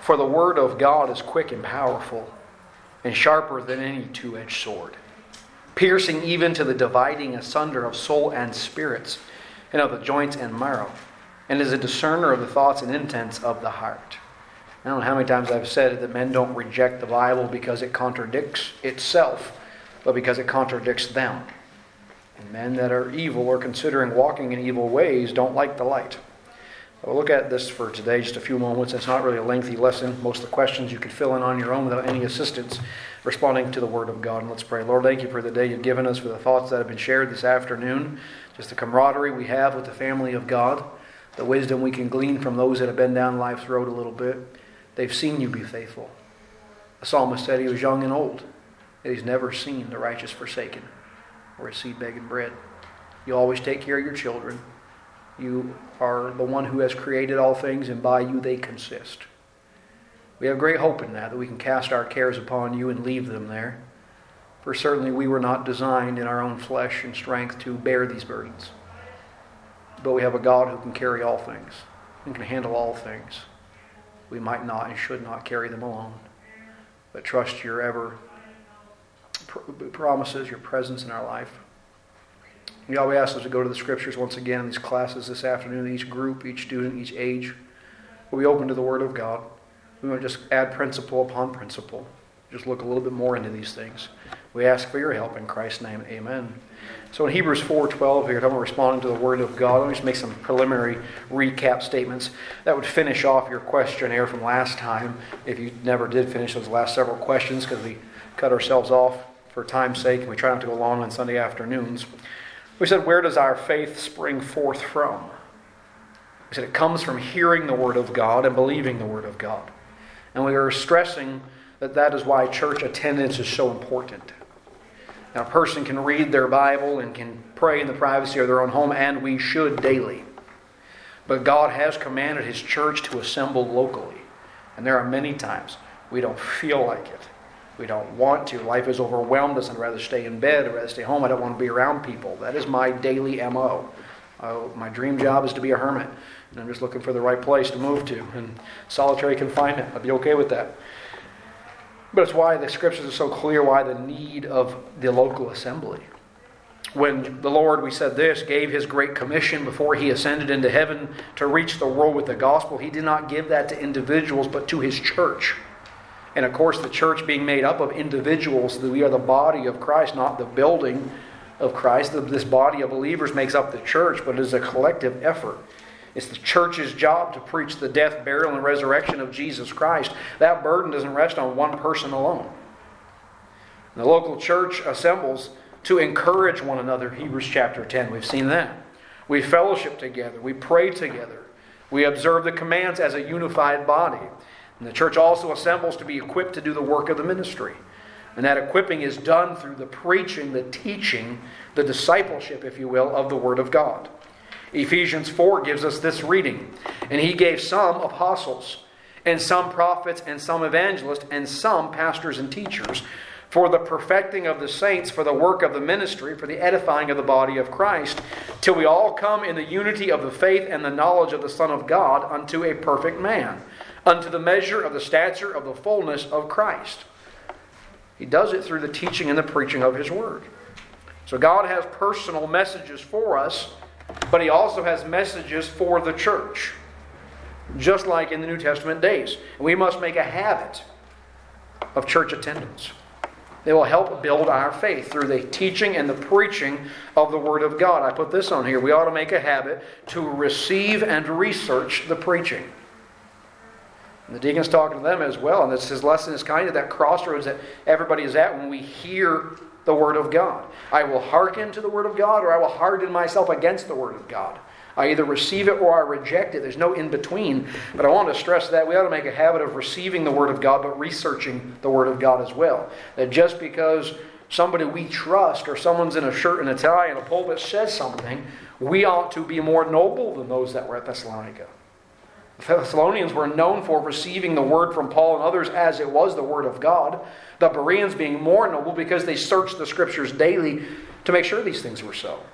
For the word of God is quick and powerful, and sharper than any two-edged sword, piercing even to the dividing asunder of soul and spirits, and of the joints and marrow, and is a discerner of the thoughts and intents of the heart. I don't know how many times I've said it, that men don't reject the Bible because it contradicts itself, but because it contradicts them. And men that are evil or considering walking in evil ways don't like the light. We'll look at this for today, just a few moments. It's not really a lengthy lesson. Most of the questions you could fill in on your own without any assistance responding to the Word of God. And let's pray. Lord, thank you for the day you've given us, for the thoughts that have been shared this afternoon, just the camaraderie we have with the family of God, the wisdom we can glean from those that have been down life's road a little bit. They've seen you be faithful. The psalmist said he was young and old, that he's never seen the righteous forsaken or his seed begging bread. You always take care of your children. You are the one who has created all things, and by you they consist. We have great hope in that we can cast our cares upon you and leave them there. For certainly we were not designed in our own flesh and strength to bear these burdens. But we have a God who can carry all things and can handle all things. We might not and should not carry them alone, but trust your ever promises, your presence in our life. God, we ask us to go to the Scriptures once again in these classes this afternoon. Each group, each student, each age will be open to the Word of God. We want to just add principle upon principle. Just look a little bit more into these things. We ask for your help in Christ's name. Amen. So in Hebrews 4:12 here, I'm responding to the Word of God. Let me just make some preliminary recap statements that would finish off your questionnaire from last time, if you never did finish those last several questions, because we cut ourselves off for time's sake, and we try not to go long on Sunday afternoons. We said, where does our faith spring forth from? We said it comes from hearing the Word of God and believing the Word of God. And we are stressing that that is why church attendance is so important. Now, a person can read their Bible and can pray in the privacy of their own home, and we should daily. But God has commanded His church to assemble locally. And there are many times we don't feel like it. We don't want to. Life has overwhelmed us. I'd rather stay in bed. I'd rather stay home. I don't want to be around people. That is my daily MO. My dream job is to be a hermit. And I'm just looking for the right place to move to. And solitary confinement. I'd be okay with that. But it's why the Scriptures are so clear, why the need of the local assembly. When the Lord, we said this, gave His great commission before He ascended into heaven to reach the world with the gospel, He did not give that to individuals, but to His church. And of course, the church being made up of individuals, that we are the body of Christ, not the building of Christ. This body of believers makes up the church, but it is a collective effort. It's the church's job to preach the death, burial, and resurrection of Jesus Christ. That burden doesn't rest on one person alone. The local church assembles to encourage one another. Hebrews chapter 10, we've seen that. We fellowship together. We pray together. We observe the commands as a unified body. And the church also assembles to be equipped to do the work of the ministry. And that equipping is done through the preaching, the teaching, the discipleship, if you will, of the Word of God. Ephesians 4 gives us this reading. And He gave some apostles, and some prophets, and some evangelists, and some pastors and teachers, for the perfecting of the saints, for the work of the ministry, for the edifying of the body of Christ, till we all come in the unity of the faith and the knowledge of the Son of God, unto a perfect man, unto the measure of the stature of the fullness of Christ. He does it through the teaching and the preaching of His Word. So God has personal messages for us, but He also has messages for the church, just like in the New Testament days. And we must make a habit of church attendance. They will help build our faith through the teaching and the preaching of the Word of God. I put this on here. We ought to make a habit to receive and research the preaching. And the deacon's talking to them as well. And his lesson is kind of that crossroads that everybody is at when we hear the Word of God. I will hearken to the Word of God, or I will harden myself against the Word of God. I either receive it or I reject it. There's no in between. But I want to stress that we ought to make a habit of receiving the Word of God, but researching the Word of God as well. That just because somebody we trust or someone's in a shirt and a tie and a pulpit says something, we ought to be more noble than those that were at Thessalonica. The Thessalonians were known for receiving the Word from Paul and others as it was the Word of God. The Bereans being more noble because they searched the Scriptures daily to make sure these things were so.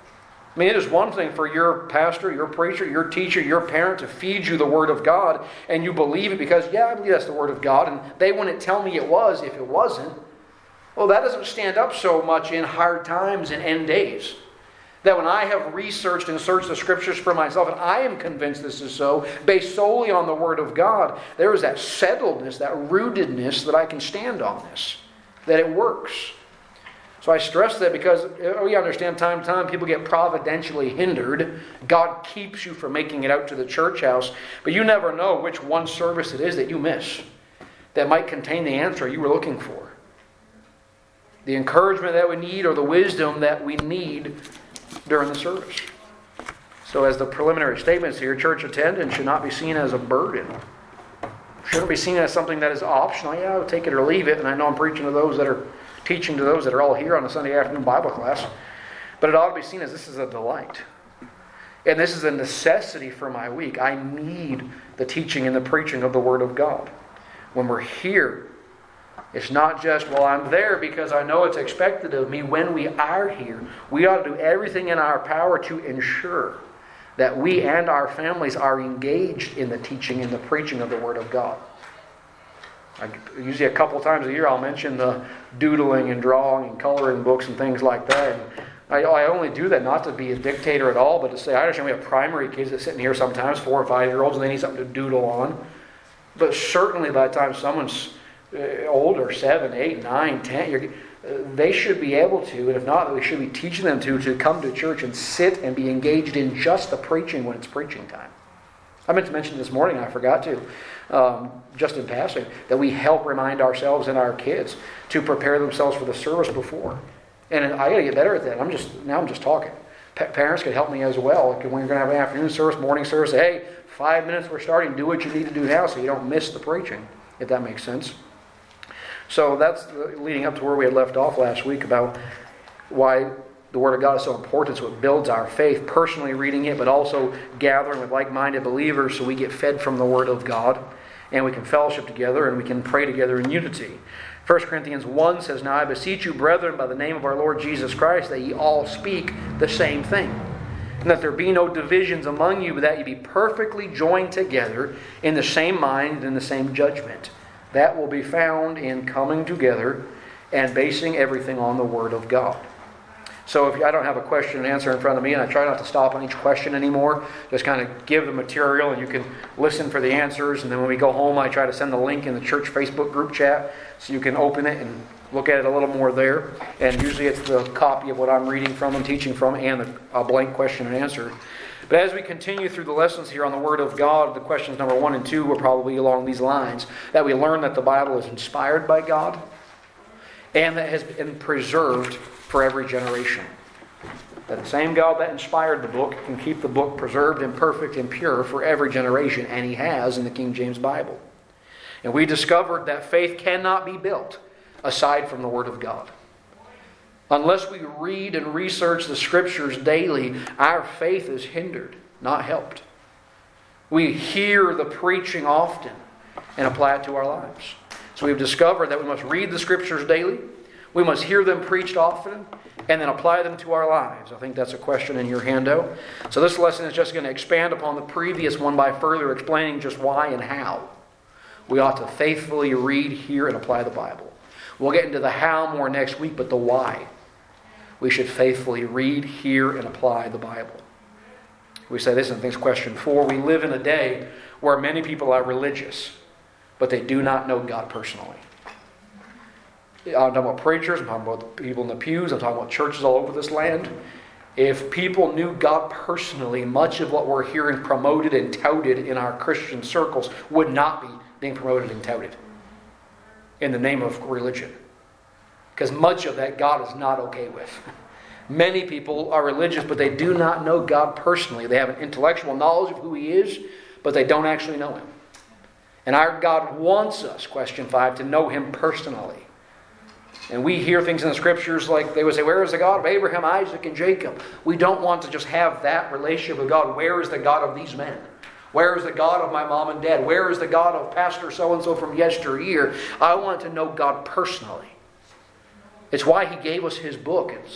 I mean, it is one thing for your pastor, your preacher, your teacher, your parent to feed you the Word of God, and you believe it because, yeah, I believe that's the Word of God, and they wouldn't tell me it was if it wasn't. Well, that doesn't stand up so much in hard times and end days. That when I have researched and searched the Scriptures for myself, and I am convinced this is so, based solely on the Word of God, there is that settledness, that rootedness that I can stand on this, that it works. So I stress that because we understand time to time people get providentially hindered. God keeps you from making it out to the church house, but you never know which one service it is that you miss that might contain the answer you were looking for. The encouragement that we need or the wisdom that we need during the service. So as the preliminary statements here, church attendance should not be seen as a burden. Shouldn't be seen as something that is optional. Yeah, I'll take it or leave it. And I know I'm preaching to those that are teaching to those that are all here on a Sunday afternoon Bible class. But it ought to be seen as this is a delight. And this is a necessity for my week. I need the teaching and the preaching of the Word of God. When we're here, it's not just, well, I'm there because I know it's expected of me. When we are here, we ought to do everything in our power to ensure that we and our families are engaged in the teaching and the preaching of the Word of God. Usually a couple times a year I'll mention the doodling and drawing and coloring books and things like that. And I only do that not to be a dictator at all, but to say I understand we have primary kids that sit in here sometimes, 4 or 5-year-olds, and they need something to doodle on. But certainly by the time someone's older, 7, 8, 9, 10, they should be able to, and if not, we should be teaching them to come to church and sit and be engaged in just the preaching when it's preaching time. I meant to mention this morning, I forgot to, just in passing, that we help remind ourselves and our kids to prepare themselves for the service before. And I got to get better at that. I'm just talking. Parents could help me as well. When you're going to have an afternoon service, morning service, hey, 5 minutes we're starting. Do what you need to do now so you don't miss the preaching, if that makes sense. So that's leading up to where we had left off last week about why the Word of God is so important. So it builds our faith, personally reading it, but also gathering with like-minded believers so we get fed from the Word of God and we can fellowship together and we can pray together in unity. 1 Corinthians 1 says, Now I beseech you, brethren, by the name of our Lord Jesus Christ, that ye all speak the same thing, and that there be no divisions among you, but that ye be perfectly joined together in the same mind and in the same judgment. That will be found in coming together and basing everything on the Word of God. So if I don't have a question and answer in front of me, and I try not to stop on each question anymore, just kind of give the material and you can listen for the answers. And then when we go home, I try to send the link in the church Facebook group chat so you can open it and look at it a little more there. And usually it's the copy of what I'm reading from and teaching from and a blank question and answer. But as we continue through the lessons here on the Word of God, the questions number 1 and 2 were probably along these lines. That we learn that the Bible is inspired by God and that it has been preserved for every generation. That the same God that inspired the book can keep the book preserved and perfect and pure for every generation, and He has in the King James Bible. And we discovered that faith cannot be built aside from the Word of God. Unless we read and research the Scriptures daily, our faith is hindered, not helped. We hear the preaching often and apply it to our lives. So we've discovered that we must read the Scriptures daily, we must hear them preached often, and then apply them to our lives. I think that's a question in your handout. So this lesson is just going to expand upon the previous one by further explaining just why and how we ought to faithfully read, hear, and apply the Bible. We'll get into the how more next week, but the why. We should faithfully read, hear, and apply the Bible. We say this in things question 4. We live in a day where many people are religious, but they do not know God personally. I'm talking about preachers, I'm talking about people in the pews, I'm talking about churches all over this land. If people knew God personally, much of what we're hearing promoted and touted in our Christian circles would not be being promoted and touted in the name of religion. Because much of that God is not okay with. Many people are religious, but they do not know God personally. They have an intellectual knowledge of who He is, but they don't actually know Him. And our God wants us, question 5, to know Him personally. And we hear things in the Scriptures like they would say, where is the God of Abraham, Isaac, and Jacob? We don't want to just have that relationship with God. Where is the God of these men? Where is the God of my mom and dad? Where is the God of Pastor so-and-so from yesteryear? I want to know God personally. It's why He gave us His book.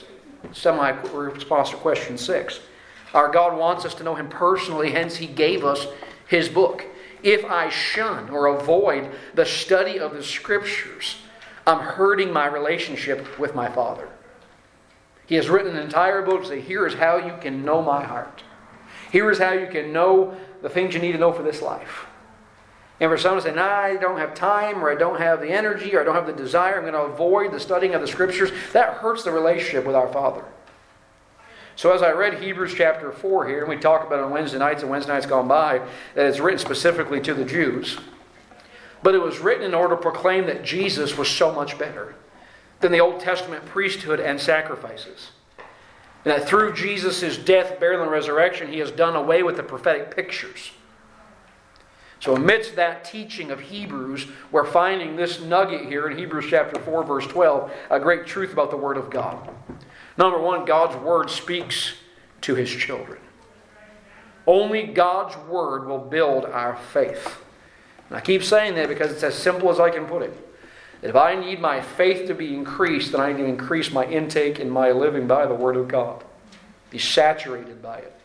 semi-response to question 6. Our God wants us to know Him personally, hence He gave us His book. If I shun or avoid the study of the Scriptures, I'm hurting my relationship with my Father. He has written an entire book to say, here is how you can know my heart. Here is how you can know the things you need to know for this life. And for some to say, I don't have time, or I don't have the energy, or I don't have the desire, I'm going to avoid the studying of the Scriptures, that hurts the relationship with our Father. So as I read Hebrews chapter 4 here, and we talked about it on Wednesday nights and Wednesday nights gone by, that it's written specifically to the Jews. But it was written in order to proclaim that Jesus was so much better than the Old Testament priesthood and sacrifices. And that through Jesus' death, burial, and resurrection, He has done away with the prophetic pictures. So amidst that teaching of Hebrews, we're finding this nugget here in Hebrews chapter 4, verse 12, a great truth about the Word of God. Number one, God's Word speaks to His children. Only God's Word will build our faith. And I keep saying that because it's as simple as I can put it. If I need my faith to be increased, then I need to increase my intake and my living by the Word of God. Be saturated by it.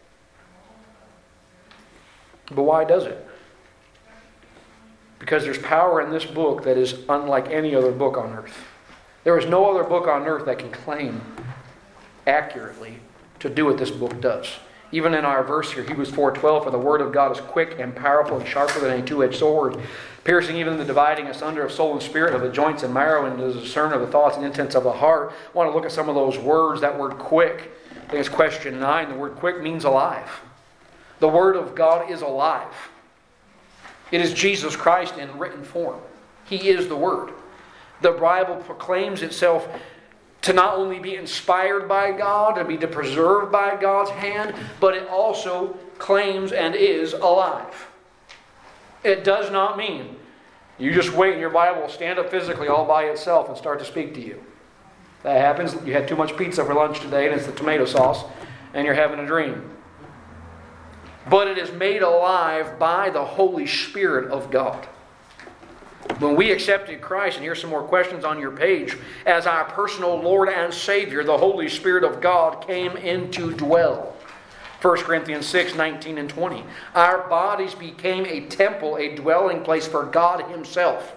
But why does it? Because there's power in this book that is unlike any other book on earth. There is no other book on earth that can claim accurately to do what this book does. Even in our verse here, Hebrews 4:12, for the Word of God is quick and powerful and sharper than a two-edged sword, piercing even the dividing asunder of soul and spirit, of the joints and marrow, and the discerner of the thoughts and intents of the heart. I want to look at some of those words. That word quick, I think it's question 9. The word quick means alive. The Word of God is alive. It is Jesus Christ in written form. He is the Word. The Bible proclaims itself to not only be inspired by God and be preserved by God's hand, but it also claims and is alive. It does not mean you just wait and your Bible will stand up physically all by itself and start to speak to you. That happens. You had too much pizza for lunch today and it's the tomato sauce and you're having a dream. But it is made alive by the Holy Spirit of God. When we accepted Christ, and here's some more questions on your page, as our personal Lord and Savior, the Holy Spirit of God came in to dwell. 1 Corinthians 6, 19 and 20. Our bodies became a temple, a dwelling place for God Himself.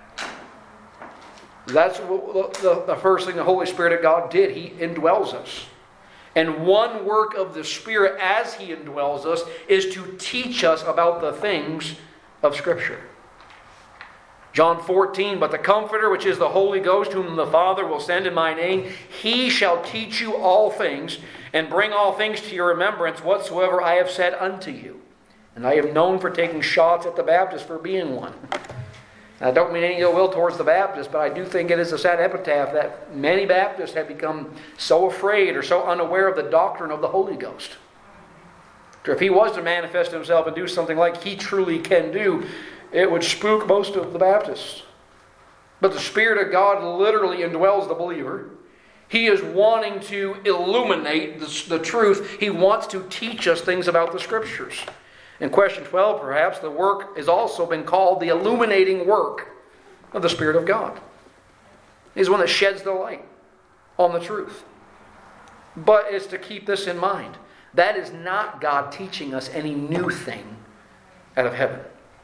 That's the first thing the Holy Spirit of God did. He indwells us. And one work of the Spirit as He indwells us is to teach us about the things of Scripture. John 14, but the Comforter, which is the Holy Ghost, whom the Father will send in my name, He shall teach you all things, and bring all things to your remembrance, whatsoever I have said unto you. And I am known for taking shots at the Baptists for being one. I don't mean any ill will towards the Baptists, but I do think it is a sad epitaph that many Baptists have become so afraid or so unaware of the doctrine of the Holy Ghost. If He was to manifest Himself and do something like He truly can do, it would spook most of the Baptists. But the Spirit of God literally indwells the believer. He is wanting to illuminate the truth. He wants to teach us things about the Scriptures. In question 12, perhaps, the work has also been called the illuminating work of the Spirit of God. He's the one that sheds the light on the truth. But it's to keep this in mind. That is not God teaching us any new thing out of heaven.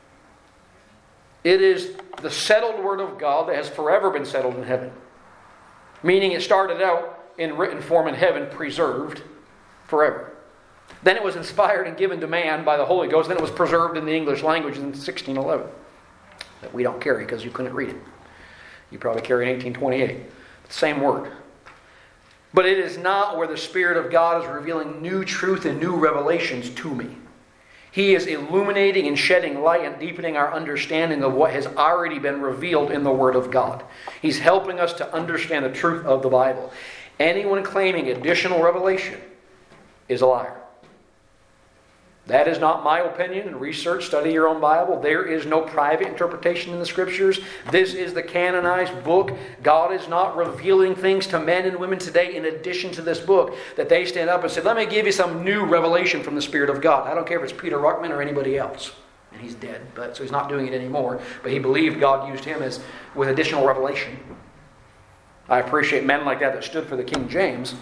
It is the settled Word of God that has forever been settled in heaven. Meaning it started out in written form in heaven, preserved forever. Then it was inspired and given to man by the Holy Ghost. Then it was preserved in the English language in 1611. That we don't carry because you couldn't read it. You probably carry in 1828. Same word. But it is not where the Spirit of God is revealing new truth and new revelations to me. He is illuminating and shedding light and deepening our understanding of what has already been revealed in the Word of God. He's helping us to understand the truth of the Bible. Anyone claiming additional revelation is a liar. That is not my opinion. And research, study your own Bible. There is no private interpretation in the Scriptures. This is the canonized book. God is not revealing things to men and women today in addition to this book that they stand up and say, let me give you some new revelation from the Spirit of God. I don't care if it's Peter Ruckman or anybody else. And he's dead, so he's not doing it anymore. But he believed God used him with additional revelation. I appreciate men like that stood for the King James.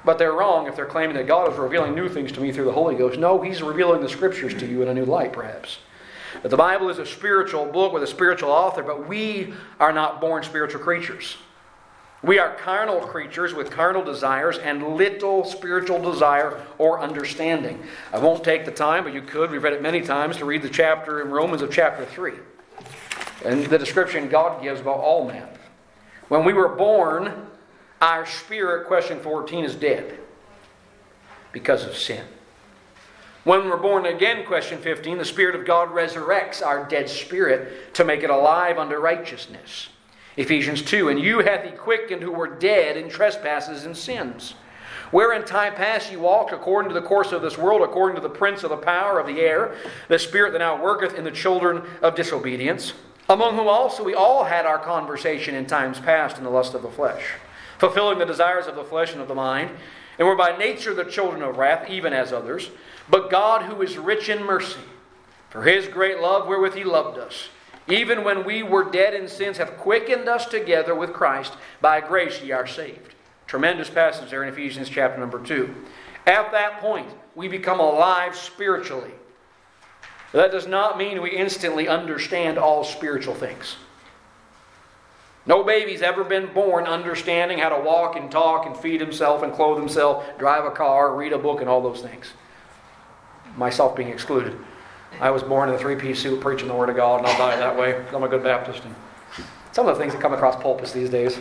But they're wrong if they're claiming that God is revealing new things to me through the Holy Ghost. No, He's revealing the Scriptures to you in a new light, perhaps. But the Bible is a spiritual book with a spiritual author, but we are not born spiritual creatures. We are carnal creatures with carnal desires and little spiritual desire or understanding. I won't take the time, but you could. We've read it many times to read the chapter in Romans of chapter 3. And the description God gives about all men. When we were born, our spirit, question 14, is dead because of sin. When we're born again, question 15, the Spirit of God resurrects our dead spirit to make it alive unto righteousness. Ephesians 2, and you hath He quickened who were dead in trespasses and sins, where in time past you walked according to the course of this world, according to the prince of the power of the air, the spirit that now worketh in the children of disobedience, among whom also we all had our conversation in times past in the lust of the flesh, fulfilling the desires of the flesh and of the mind, and were by nature the children of wrath, even as others. But God, who is rich in mercy, for His great love wherewith He loved us, even when we were dead in sins, hath quickened us together with Christ. By grace ye are saved. Tremendous passage there in Ephesians chapter number 2. At that point, we become alive spiritually. That does not mean we instantly understand all spiritual things. No baby's ever been born understanding how to walk and talk and feed himself and clothe himself, drive a car, read a book, and all those things. Myself being excluded. I was born in a three-piece suit preaching the Word of God, and I'll die that way. I'm a good Baptist. And some of the things that come across pulpits these days,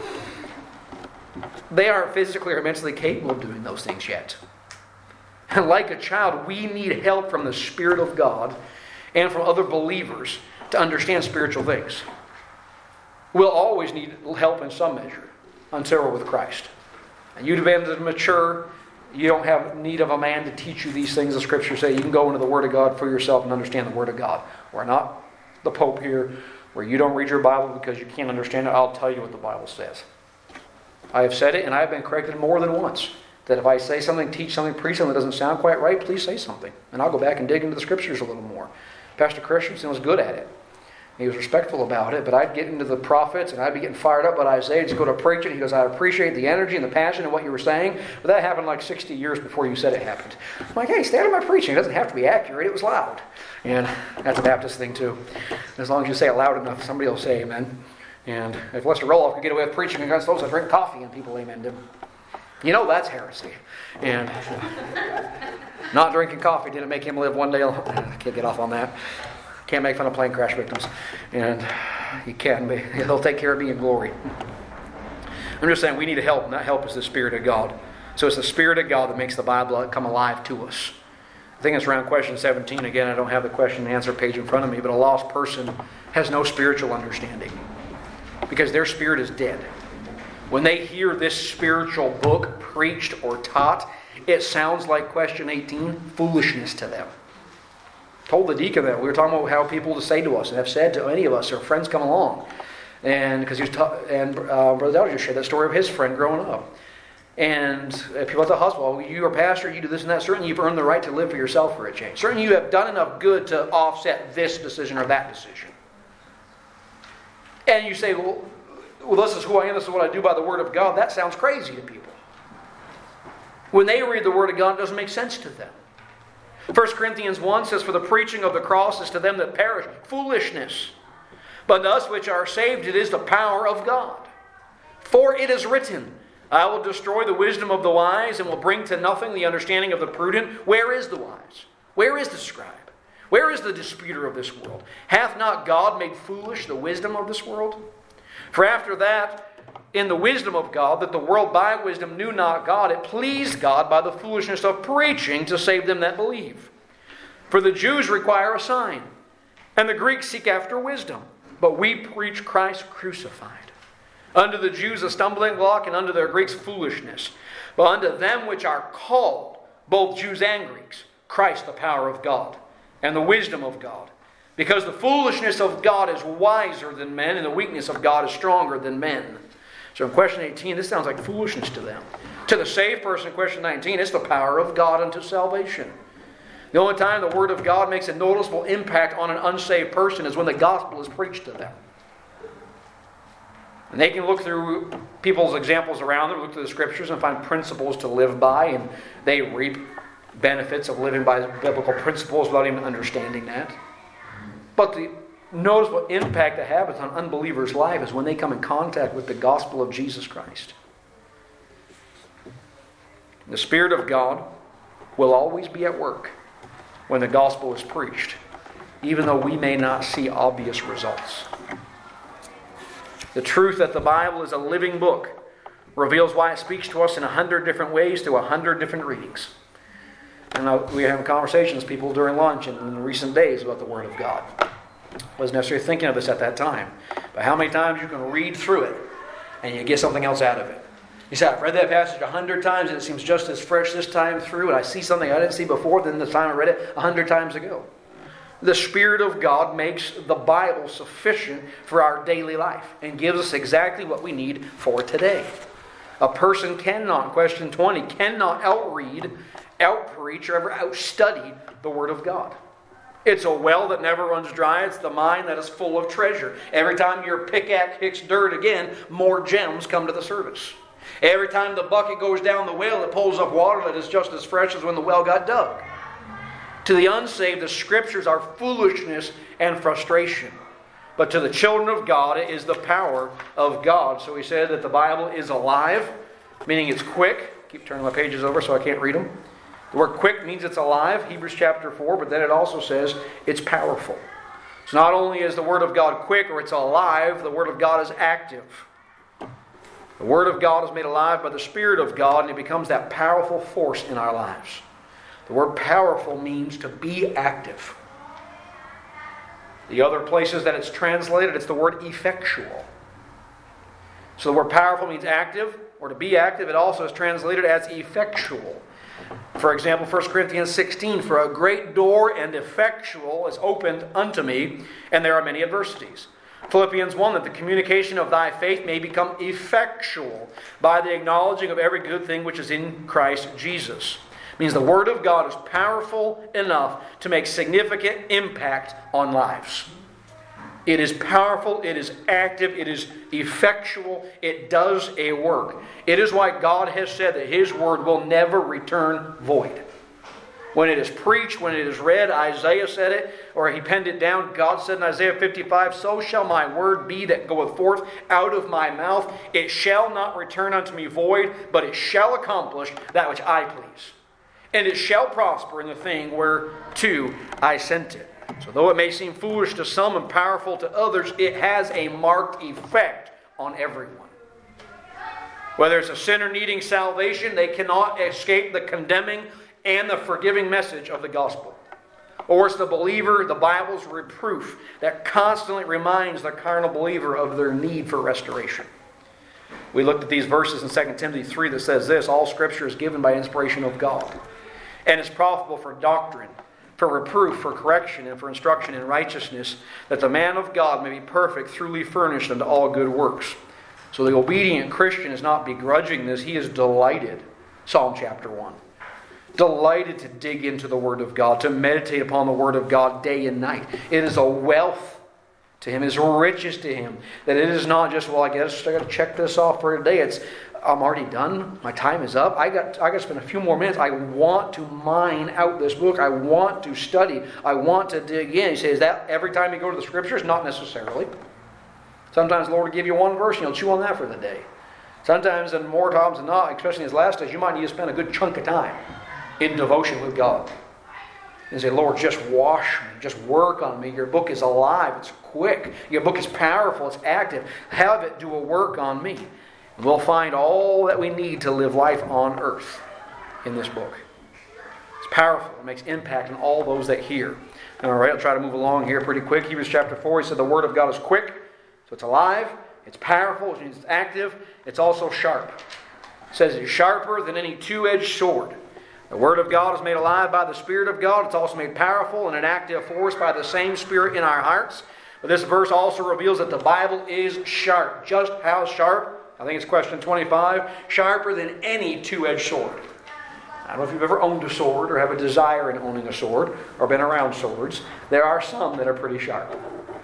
they aren't physically or mentally capable of doing those things yet. And like a child, we need help from the Spirit of God and from other believers to understand spiritual things. We'll always need help in some measure until we're with Christ. And you've been mature. You don't have need of a man to teach you these things. The Scriptures say you can go into the Word of God for yourself and understand the Word of God. We're not the Pope here where you don't read your Bible because you can't understand it. I'll tell you what the Bible says. I have said it, and I've been corrected more than once. That if I say something, teach something, preach something that doesn't sound quite right, please say something. And I'll go back and dig into the Scriptures a little more. Pastor Christensen was good at it. He was respectful about it, but I'd get into the prophets and I'd be getting fired up about Isaiah. Just go to preach it. He goes, I appreciate the energy and the passion of what you were saying, but that happened like 60 years before you said it happened. I'm like, hey, stand on my preaching. It doesn't have to be accurate. It was loud. And that's a Baptist thing too. As long as you say it loud enough, somebody will say amen. And if Lester Roloff could get away with preaching against those that drink coffee and people amen him, you know that's heresy. And not drinking coffee didn't make him live one day. I can't get off on that. Can't make fun of plane crash victims. And he can be. He'll take care of me in glory. I'm just saying we need help, and that help is the Spirit of God. So it's the Spirit of God that makes the Bible come alive to us. I think it's around question 17. Again, I don't have the question and answer page in front of me, but a lost person has no spiritual understanding because their spirit is dead. When they hear this spiritual book preached or taught, it sounds like question 18, foolishness to them. Told the deacon that. We were talking about how people to say to us and have said to any of us, or friends come along. And because Brother Dowd just shared that story of his friend growing up. And people at the hospital, you are pastor, you do this and that. Certainly you've earned the right to live for yourself for a change. Certainly you have done enough good to offset this decision or that decision. And you say, well, this is who I am, this is what I do by the Word of God. That sounds crazy to people. When they read the Word of God, it doesn't make sense to them. 1 Corinthians 1 says, for the preaching of the cross is to them that perish foolishness. But to us which are saved, it is the power of God. For it is written, I will destroy the wisdom of the wise and will bring to nothing the understanding of the prudent. Where is the wise? Where is the scribe? Where is the disputer of this world? Hath not God made foolish the wisdom of this world? For after that, in the wisdom of God, that the world by wisdom knew not God, it pleased God by the foolishness of preaching to save them that believe. For the Jews require a sign, and the Greeks seek after wisdom. But we preach Christ crucified. Unto the Jews a stumbling block, and unto the Greeks foolishness. But unto them which are called, both Jews and Greeks, Christ the power of God, and the wisdom of God. Because the foolishness of God is wiser than men, and the weakness of God is stronger than men. So in question 18, this sounds like foolishness to them. To the saved person in question 19, it's the power of God unto salvation. The only time the Word of God makes a noticeable impact on an unsaved person is when the gospel is preached to them. And they can look through people's examples around them, look through the Scriptures and find principles to live by, and they reap benefits of living by biblical principles without even understanding that. But the noticeable impact that happens on unbelievers' life is when they come in contact with the gospel of Jesus Christ. The Spirit of God will always be at work when the gospel is preached, even though we may not see obvious results. The truth that the Bible is a living book reveals why it speaks to us in 100 different ways through 100 different readings. And we were having conversations with people during lunch and in recent days about the Word of God. I wasn't necessarily thinking of this at that time, but how many times you can read through it and you get something else out of it. You say, I've read that passage 100 times and it seems just as fresh this time through, and I see something I didn't see before than the time I read it 100 times ago. The Spirit of God makes the Bible sufficient for our daily life and gives us exactly what we need for today. A person cannot, question 20, cannot outread, outpreach, or ever outstudy the Word of God. It's a well that never runs dry. It's the mine that is full of treasure. Every time your pickaxe hits dirt again, more gems come to the surface. Every time the bucket goes down the well, it pulls up water that is just as fresh as when the well got dug. To the unsaved, the Scriptures are foolishness and frustration. But to the children of God, it is the power of God. So he said that the Bible is alive, meaning it's quick. Keep turning my pages over so I can't read them. The word quick means it's alive, Hebrews chapter 4, but then it also says it's powerful. So not only is the Word of God quick or it's alive, the Word of God is active. The Word of God is made alive by the Spirit of God, and it becomes that powerful force in our lives. The word powerful means to be active. The other places that it's translated, it's the word effectual. So the word powerful means active, or to be active. It also is translated as effectual. For example, 1 Corinthians 16, for a great door and effectual is opened unto me, and there are many adversities. Philippians 1, that the communication of thy faith may become effectual by the acknowledging of every good thing which is in Christ Jesus. It means the Word of God is powerful enough to make significant impact on lives. It is powerful, it is active, it is effectual, it does a work. It is why God has said that His Word will never return void. When it is preached, when it is read, Isaiah said it, or he penned it down. God said in Isaiah 55, so shall my word be that goeth forth out of my mouth. It shall not return unto me void, but it shall accomplish that which I please. And it shall prosper in the thing whereto I sent it. So though it may seem foolish to some and powerful to others, it has a marked effect on everyone. Whether it's a sinner needing salvation, they cannot escape the condemning and the forgiving message of the gospel. Or it's the believer, the Bible's reproof that constantly reminds the carnal believer of their need for restoration. We looked at these verses in 2 Timothy 3 that says this, all Scripture is given by inspiration of God, and is profitable for doctrine, for reproof, for correction, and for instruction in righteousness, that the man of God may be perfect, truly furnished unto all good works. So the obedient Christian is not begrudging this, he is delighted. Psalm chapter 1. Delighted to dig into the Word of God, to meditate upon the Word of God day and night. It is a wealth to him, it is riches to him, that it is not just, well, I guess I got to check this off for today. It's, I'm already done. My time is up. I got to spend a few more minutes. I want to mine out this book. I want to study. I want to dig in. He says, is that every time you go to the Scriptures? Not necessarily. Sometimes the Lord will give you one verse and you'll chew on that for the day. Sometimes, and more times than not, especially in his last days, you might need to spend a good chunk of time in devotion with God. And say, Lord, just wash me. Just work on me. Your book is alive. It's quick. Your book is powerful. It's active. Have it do a work on me. And we'll find all that we need to live life on earth in this book. It's powerful. It makes impact on all those that hear. All right, I'll try to move along here pretty quick. Hebrews chapter 4, he said the Word of God is quick. So it's alive. It's powerful, which means it's active. It's also sharp. It says it's sharper than any two-edged sword. The Word of God is made alive by the Spirit of God. It's also made powerful and an active force by the same Spirit in our hearts. But this verse also reveals that the Bible is sharp. Just how sharp? I think it's question 25. Sharper than any two-edged sword. I don't know if you've ever owned a sword or have a desire in owning a sword or been around swords. There are some that are pretty sharp.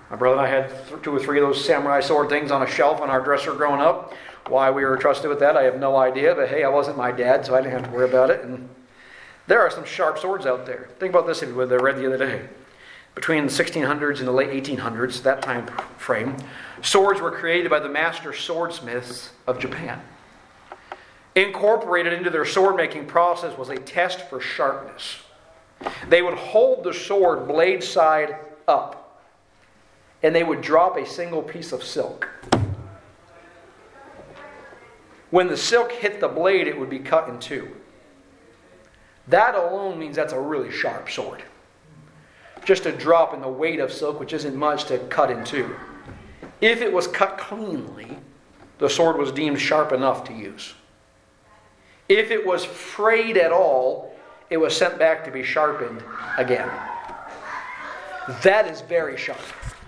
My brother and I had 2 or 3 of those samurai sword things on a shelf on our dresser growing up. Why we were trusted with that, I have no idea. But hey, I wasn't my dad, so I didn't have to worry about it. And there are some sharp swords out there. Think about this if you would. I read the other day. Between the 1600s and the late 1800s, that time frame, swords were created by the master swordsmiths of Japan. Incorporated into their sword-making process was a test for sharpness. They would hold the sword blade side up, and they would drop a single piece of silk. When the silk hit the blade, it would be cut in two. That alone means that's a really sharp sword. Just a drop in the weight of silk, which isn't much, to cut in two. If it was cut cleanly, the sword was deemed sharp enough to use. If it was frayed at all, it was sent back to be sharpened again. That is very sharp.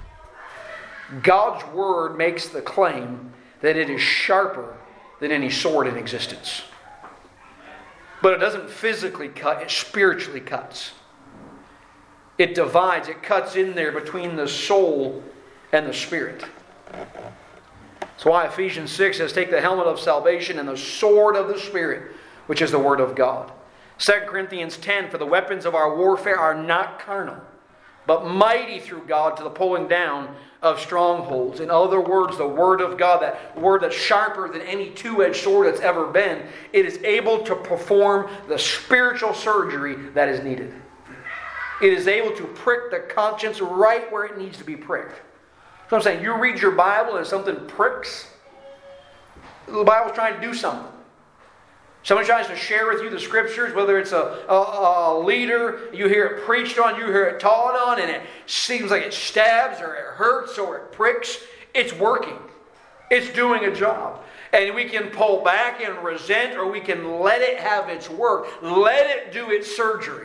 God's Word makes the claim that it is sharper than any sword in existence. But it doesn't physically cut, it spiritually cuts. It divides, it cuts in there between the soul and the spirit. That's why Ephesians 6 says, take the helmet of salvation and the sword of the Spirit, which is the Word of God. 2 Corinthians 10, for the weapons of our warfare are not carnal, but mighty through God to the pulling down of strongholds. In other words, the Word of God, that Word that's sharper than any two-edged sword that's ever been, it is able to perform the spiritual surgery that is needed. It is able to prick the conscience right where it needs to be pricked. So I'm saying, you read your Bible and something pricks, the Bible's trying to do something. Someone tries to share with you the Scriptures, whether it's a leader, you hear it preached on, you hear it taught on, and it seems like it stabs or it hurts or it pricks. It's working. It's doing a job. And we can pull back and resent, or we can let it have its work. Let it do its surgery.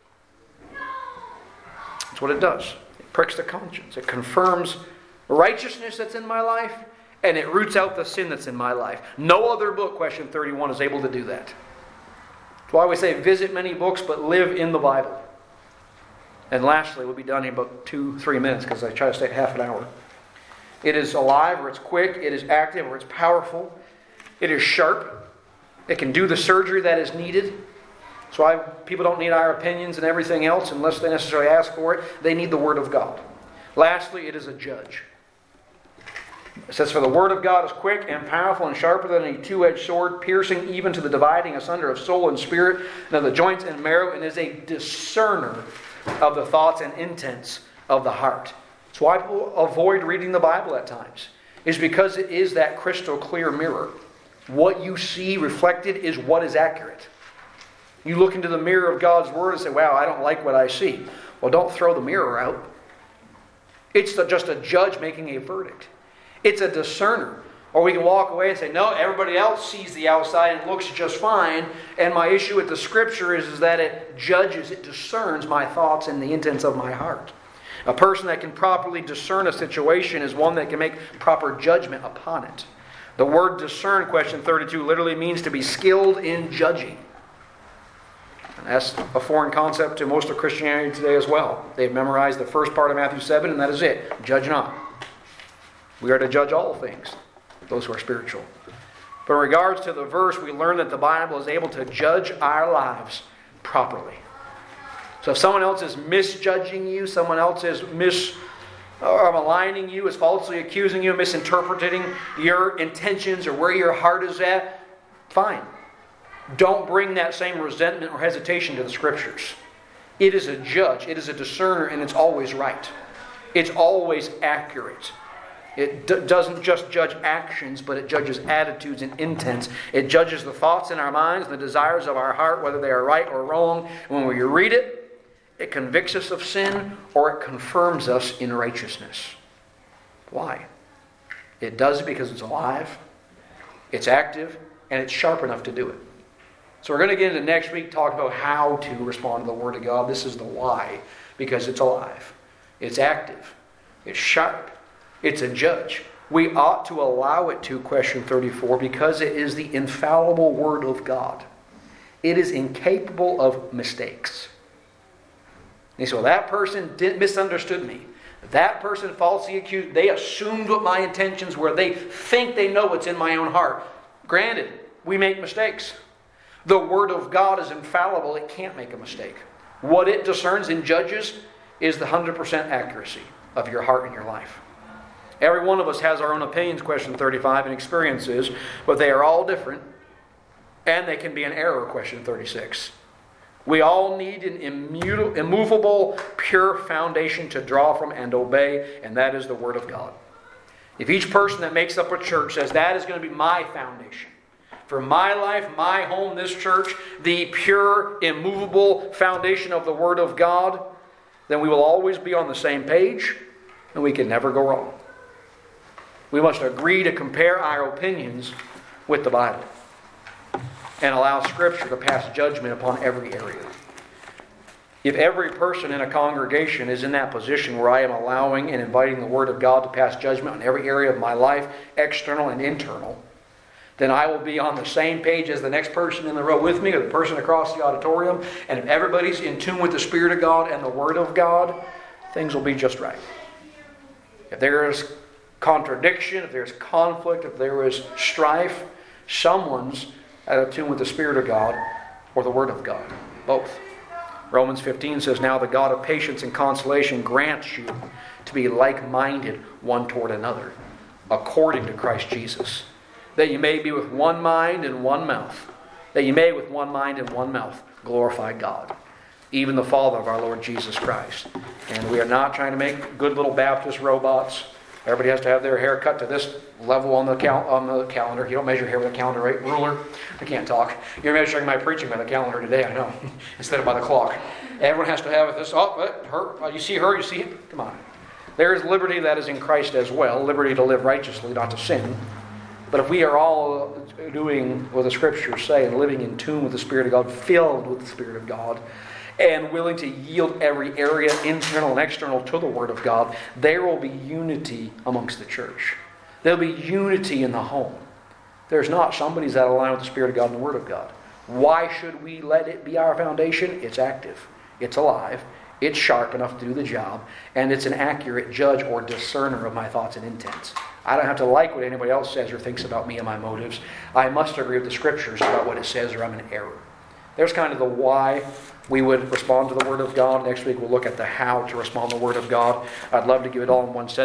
That's what it does. It pricks the conscience. It confirms righteousness that's in my life, and it roots out the sin that's in my life. No other book, question 31, is able to do that. That's why we say visit many books, but live in the Bible. And lastly, we'll be done in about 2-3 minutes, because I try to stay at half an hour. It is alive, or it's quick. It is active, or it's powerful. It is sharp. It can do the surgery that is needed. That's why people don't need our opinions and everything else unless they necessarily ask for it. They need the Word of God. Lastly, it is a judge. It says, for the Word of God is quick and powerful and sharper than a two-edged sword, piercing even to the dividing asunder of soul and spirit, and of the joints and marrow, and is a discerner of the thoughts and intents of the heart. That's why people avoid reading the Bible at times. Is because it is that crystal clear mirror. What you see reflected is what is accurate. You look into the mirror of God's Word and say, wow, I don't like what I see. Well, don't throw the mirror out. It's just a judge making a verdict. It's a discerner. Or we can walk away and say, no, everybody else sees the outside and looks just fine. And my issue with the Scripture is that it judges, it discerns my thoughts and the intents of my heart. A person that can properly discern a situation is one that can make proper judgment upon it. The word discern, question 32, literally means to be skilled in judging. And that's a foreign concept to most of Christianity today as well. They've memorized the first part of Matthew 7, and that is it. Judge not. We are to judge all things, those who are spiritual. But in regards to the verse, we learn that the Bible is able to judge our lives properly. So if someone else is misjudging you, someone else is maligning you, is falsely accusing you, misinterpreting your intentions or where your heart is at, fine. Don't bring that same resentment or hesitation to the Scriptures. It is a judge, it is a discerner, and it's always right. It's always accurate. It doesn't just judge actions, but it judges attitudes and intents. It judges the thoughts in our minds, the desires of our heart, whether they are right or wrong. And when we read it, it convicts us of sin or it confirms us in righteousness. Why? It does it because it's alive, it's active, and it's sharp enough to do it. So we're going to get into next week talking about how to respond to the Word of God. This is the why, because it's alive, it's active, it's sharp, it's a judge. We ought to allow it to, question 34, because it is the infallible Word of God. It is incapable of mistakes. And so that person misunderstood me. That person falsely accused, they assumed what my intentions were. They think they know what's in my own heart. Granted, we make mistakes. The Word of God is infallible. It can't make a mistake. What it discerns and judges is the 100% accuracy of your heart and your life. Every one of us has our own opinions, question 35, and experiences, but they are all different, and they can be an error, question 36. We all need an immovable, pure foundation to draw from and obey, and that is the Word of God. If each person that makes up a church says, that is going to be my foundation, for my life, my home, this church, the pure, immovable foundation of the Word of God, then we will always be on the same page, and we can never go wrong. We must agree to compare our opinions with the Bible and allow Scripture to pass judgment upon every area. If every person in a congregation is in that position where I am allowing and inviting the Word of God to pass judgment on every area of my life, external and internal, then I will be on the same page as the next person in the row with me or the person across the auditorium. And if everybody's in tune with the Spirit of God and the Word of God, things will be just right. If there is contradiction, if there's conflict, if there is strife, someone's out of tune with the Spirit of God or the Word of God. Both. Romans 15 says, now the God of patience and consolation grants you to be like-minded one toward another, according to Christ Jesus, that you may be with one mind and one mouth, that you may with one mind and one mouth glorify God, even the Father of our Lord Jesus Christ. And we are not trying to make good little Baptist robots. Everybody has to have their hair cut to this level on the calendar. You don't measure hair with a calendar, right? Ruler. I can't talk. You're measuring my preaching by the calendar today, I know, instead of by the clock. Everyone has to have this. Her. You see her, you see him. Come on. There is liberty that is in Christ as well. Liberty to live righteously, not to sin. But if we are all doing what the Scriptures say and living in tune with the Spirit of God, filled with the Spirit of God, and willing to yield every area, internal and external, to the Word of God, there will be unity amongst the church. There will be unity in the home. There's not somebody's out of line with the Spirit of God and the Word of God. Why should we let it be our foundation? It's active. It's alive. It's sharp enough to do the job. And it's an accurate judge or discerner of my thoughts and intents. I don't have to like what anybody else says or thinks about me and my motives. I must agree with the Scriptures about what it says or I'm in error. There's kind of the why we would respond to the Word of God. Next week we'll look at the how to respond to the Word of God. I'd love to give it all in one sentence.